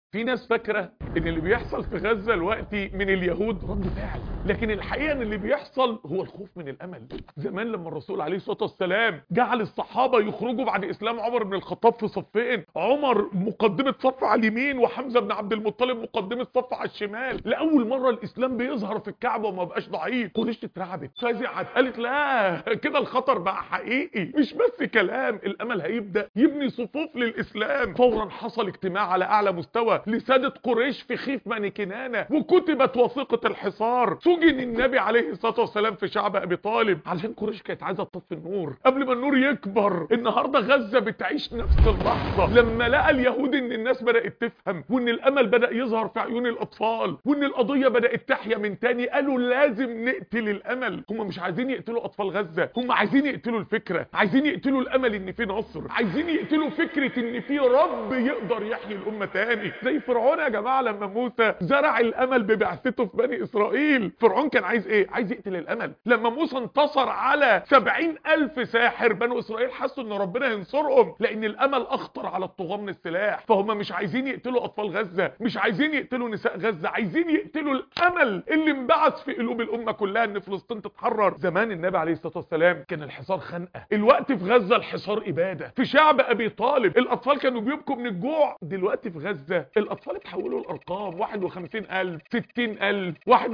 في ناس فاكرة ان اللي بيحصل في غزة دلوقتي من اليهود رد فعل، لكن الحقيقة ان اللي بيحصل هو الخوف من الامل. زمان لما الرسول عليه الصلاة والسلام جعل الصحابة يخرجوا بعد اسلام عمر بن الخطاب في صفين، عمر مقدمة صف على اليمين وحمزة بن عبد المطلب مقدمة صف على الشمال، لأول مرة الاسلام بيظهر في الكعبة وما بقاش ضعيف. قريش اترعبت فزعت، قالت لا كده الخطر بقى حقيقي، مش بس كلام، الامل هيبدأ يبني صفوف للاسلام. فورا حصل اجتماع على اعلى مستوى لسادة قريش في خيف بني كنانة، وكتبت وثيقة الحصار. سجن النبي عليه الصلاة والسلام في شعب ابي طالب علشان قريش كانت عايزة تطفي النور قبل ما النور يكبر. النهاردة غزة بتعيش نفس اللحظة لما لقى اليهود ان الناس بدأت تفهم، وان الامل بدأ يظهر في عيون الاطفال، وان القضية بدأت تحيا من تاني. قالوا لازم نقتل الامل. هم مش عايزين يقتلوا اطفال غزة، هم عايزين يقتلوا الفكرة، عايزين يقتلوا الامل ان في نصر، عايزين يقتلوا فكرة ان في رب يقدر يحيي الامة تاني. زي فرعون يا جماعة لما موسى زرع الامل ببعثته في بني اسرائيل. فرعون كان عايز ايه؟ عايز يقتل الامل. لما موسى انتصر على 70,000 ساحر، بنو اسرائيل حسوا ان ربنا ينصرهم، لان الامل اخطر على الطغاة من السلاح. فهم مش عايزين يقتلوا اطفال غزة، مش عايزين يقتلوا نساء غزة، عايزين يقتلوا الامل اللي انبعث في قلوب الامة كلها ان فلسطين تتحرر. زمان النبي عليه الصلاة والسلام كان الحصار خنقة، الوقت في غزة الحصار ابادة. في شعب ابي طالب الاطفال كانوا بيبكوا من الجوع، دلوقتي في غزة الاطفال اتحولوا لارقام، 51,000 60,000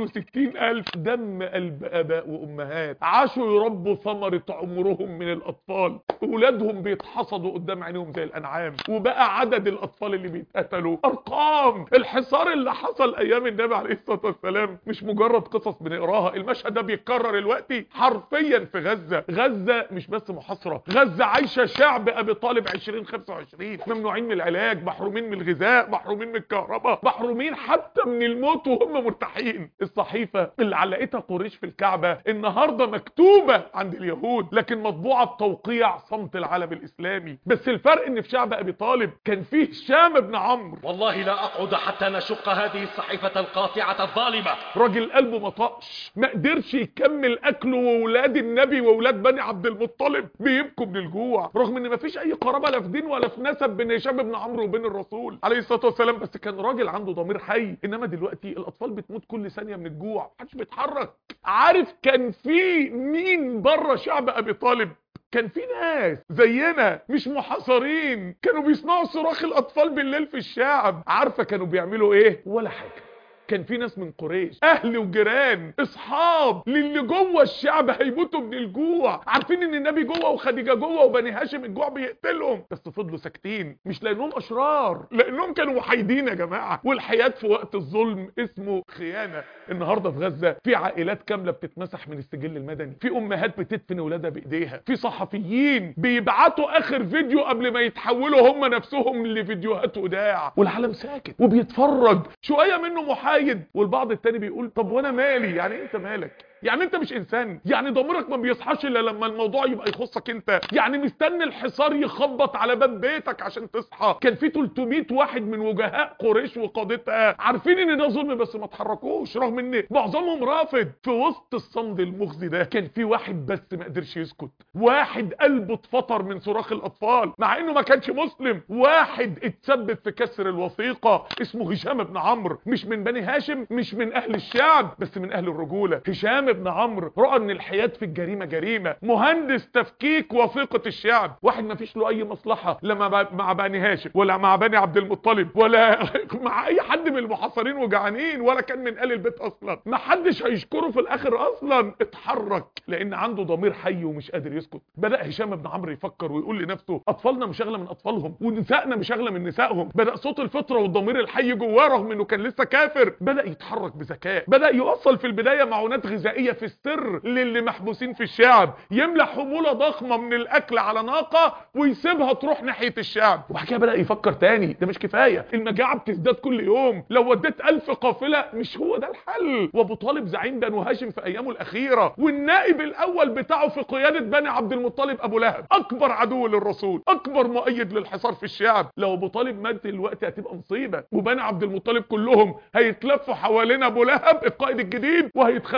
61,000. دم قلب اباء وامهات عاشوا يربوا ثمرة عمرهم من الاطفال، اولادهم بيتحصدوا قدام عينيهم زي الانعام، وبقى عدد الاطفال اللي بيتقتلوا ارقام. الحصار اللي حصل ايام النبي عليه الصلاة والسلام مش مجرد قصص بنقراها، المشهد ده بيتكرر دلوقتي حرفيا في غزة. غزة مش بس محاصرة، غزة عايشة شعب ابي طالب 2025 ممنوعين من العلاج، محرومين من الغذاء، محرومين من الكهرباء، محرومين حتى من الموت وهم مرتاحين. الصحيفة اللي علقتها قريش في الكعبة النهاردة مكتوبة عند اليهود، لكن مطبوعة بتوقيع صمت العالم الاسلامي. بس الفرق ان في شعب ابي طالب كان فيه هشام بن عمرو. والله لا اقعد حتى نشق هذه الصحيفة القاطعة الظالمة. راجل قلبه ما طقش، ما قدرش يكمل اكله، وولاد النبي وولاد بني عبد المطلب بيبكوا من الجوع، رغم ان ما فيش اي قرابه لا في دين ولا في نسب بين هشام بن عمرو وبين الرسول عليه الصلاه والسلام. بس كان راجل عنده ضمير حي. انما دلوقتي الاطفال بتموت كل ثانيه من الجوع، محدش بيتحرك. عارف كان في مين بره شعب ابي طالب؟ كان في ناس زينا مش محاصرين، كانوا بيسمعوا صراخ الاطفال بالليل في الشعب. عارفه كانوا بيعملوا ايه؟ ولا حاجه. كان في ناس من قريش، اهل وجيران اصحاب للي جوه الشعب هيموتوا من الجوع، عارفين ان النبي جوه وخديجه جوه وبني هاشم الجوع بيقتلهم، بس فضلوا ساكتين. مش لانهم اشرار، لانهم كانوا محايدين يا جماعه. والحياه في وقت الظلم اسمه خيانه. النهارده في غزه في عائلات كامله بتتمسح من السجل المدني، في امهات بتدفن اولادها بايديها، في صحفيين بيبعتوا اخر فيديو قبل ما يتحولوا هم نفسهم لفيديوهات وداع، والعالم ساكت وبيتفرج. شويه منه محايد، والبعض التاني بيقول طب وانا مالي؟ يعني انت مالك؟ يعني انت مش انسان؟ يعني ضميرك ما بيصحاش الا لما الموضوع يبقى يخصك انت؟ يعني مستني الحصار يخبط على باب بيتك عشان تصحى؟ كان في 300 واحد من وجهاء قريش وقادتها عارفين ان ده ظلم بس ما اتحركوش، رغم ان معظمهم رافض. في وسط الصمد المخزي ده كان في واحد بس ما قدرش يسكت، واحد قلبه اتفطر من صراخ الاطفال مع انه ما كانش مسلم، واحد اتسبب في كسر الوثيقه اسمه هشام بن عمرو. مش من بني هاشم، مش من اهل الشعب، بس من اهل الرجوله. هشام بن عمرو رأى ان الحياة في الجريمة جريمة، مهندس تفكيك وثيقة الشعب، واحد ما فيش له اي مصلحة لا مع بني هاشم ولا مع بني عبد المطلب ولا مع اي حد من المحاصرين وجعانين، ولا كان من آل البيت اصلا. ما حدش هيشكره في الاخر اصلا. اتحرك لان عنده ضمير حي ومش قادر يسكت. بدأ هشام بن عمرو يفكر ويقول لنفسه اطفالنا مش اغلى من اطفالهم، ونسائنا مش اغلى من نسائهم. بدأ صوت الفطرة والضمير الحي جواه رغم انه كان لسه كافر بدأ يتحرك بذكاء. بدأ يوصل في البداية معونات غذائية في السر للي محبوسين في الشعب، يملى حمولة ضخمة من الاكل على ناقة ويسيبها تروح ناحية الشعب. وبعد كده بدأ يفكر تاني، ده مش كفاية، المجاعة بتزداد كل يوم، لو وديت 1000 قافلة مش هو ده الحل. وابو طالب زعيم بنو هاشم في ايامه الاخيرة، والنائب الاول بتاعه في قيادة بني عبد المطلب ابو لهب، اكبر عدو للرسول، اكبر مؤيد للحصار في الشعب. لو ابو طالب مات دلوقتي هتبقى مصيبة، وبني عبد المطلب كلهم هيتلفوا حوالين ابو لهب القائد الجديد وهيتخلوا عن الرسول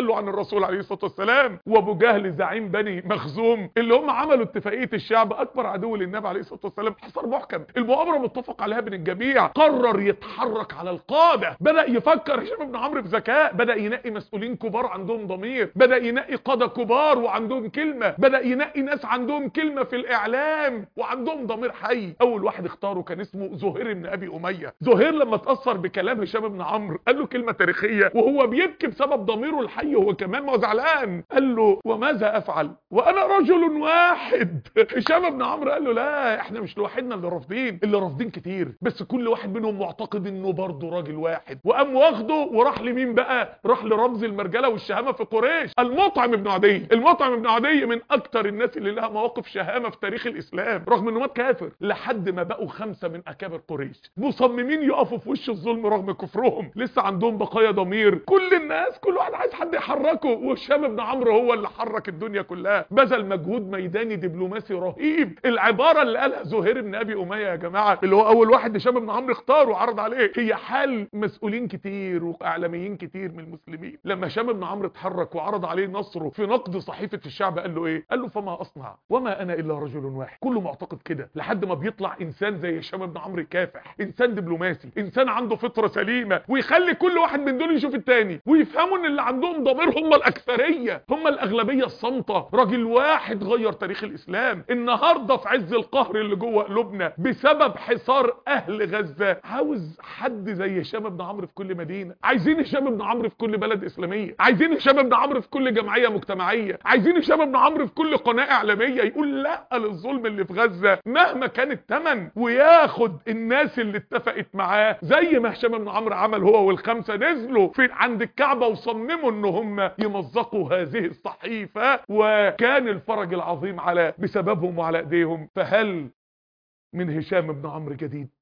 الرسول عليه الصلاه والسلام. وابو جهل زعيم بني مخزوم اللي هم عملوا اتفاقيه الشعب، اكبر عدو للنبي عليه الصلاه والسلام، حصر محكم، المؤامره متفق عليها بين الجميع، قرر يتحرك على القاده، بدا يفكر هشام بن عمرو بذكاء، بدا ينقي مسؤولين كبار عندهم ضمير، بدا ينقي قاده كبار وعندهم كلمه، بدا ينقي ناس عندهم كلمه في الاعلام وعندهم ضمير حي. اول واحد اختاره كان اسمه زهير بن ابي اميه. زهير لما اتاثر بكلام هشام بن عمرو قال له كلمه تاريخيه وهو بيبكي بسبب ضميره الحي، هو كمان ما هو زعلان، قال له وماذا افعل وانا رجل واحد. هشام بن عمرو قال له لا، احنا مش لوحدنا اللي رافضين كتير، بس كل واحد منهم معتقد انه برضه راجل واحد. وقام واخده وراح لمين بقى؟ راح لرمز المرجله والشهامه في قريش، المطعم بن عدي. المطعم بن عدي من اكتر الناس اللي لها مواقف شهامه في تاريخ الاسلام، رغم انه مات كافر، لحد ما بقوا 5 من اكابر قريش مصممين يقفوا في وش الظلم رغم كفرهم، لسه عندهم بقايا ضمير. كل الناس كل واحد عايز حد يحركه، وهشام بن عمرو هو اللي حرك الدنيا كلها، بذل مجهود ميداني دبلوماسي رهيب. العباره اللي قالها زهير بن ابي اميه يا جماعه، اللي هو اول واحد هشام بن عمرو اختاره وعرض عليه، هي حال مسؤولين كتير واعلاميين كتير من المسلمين. لما هشام بن عمرو اتحرك وعرض عليه نصره في نقد صحيفه الشعب، قال له ايه؟ قال له فما اصنع وما انا الا رجل واحد. كله معتقد كده، لحد ما بيطلع انسان زي هشام بن عمرو كافح، انسان دبلوماسي، انسان عنده فطره سليمه، ويخلي كل واحد من دول يشوف التاني ويفهموا ان اللي عندهم ضمير هم الاكثريه، هم الاغلبيه الصامته. راجل واحد غير تاريخ الاسلام. النهارده في عز القهر اللي جوه قلوبنا بسبب حصار اهل غزه، عاوز حد زي هشام بن عمرو في كل مدينه، عايزين هشام بن عمرو في كل بلد اسلاميه، عايزين هشام بن عمرو في كل جمعيه مجتمعيه، عايزين هشام بن عمرو في كل قناه اعلاميه يقول لا للظلم اللي في غزه مهما كان الثمن، وياخد الناس اللي اتفقت معاه زي ما هشام بن عمرو عمل. هو والخمسه نزلوا في عند الكعبه وصمموا ان هم يمزقوا هذه الصحيفه، وكان الفرج العظيم على بسببهم وعلى ايديهم. فهل من هشام بن عمرو جديد؟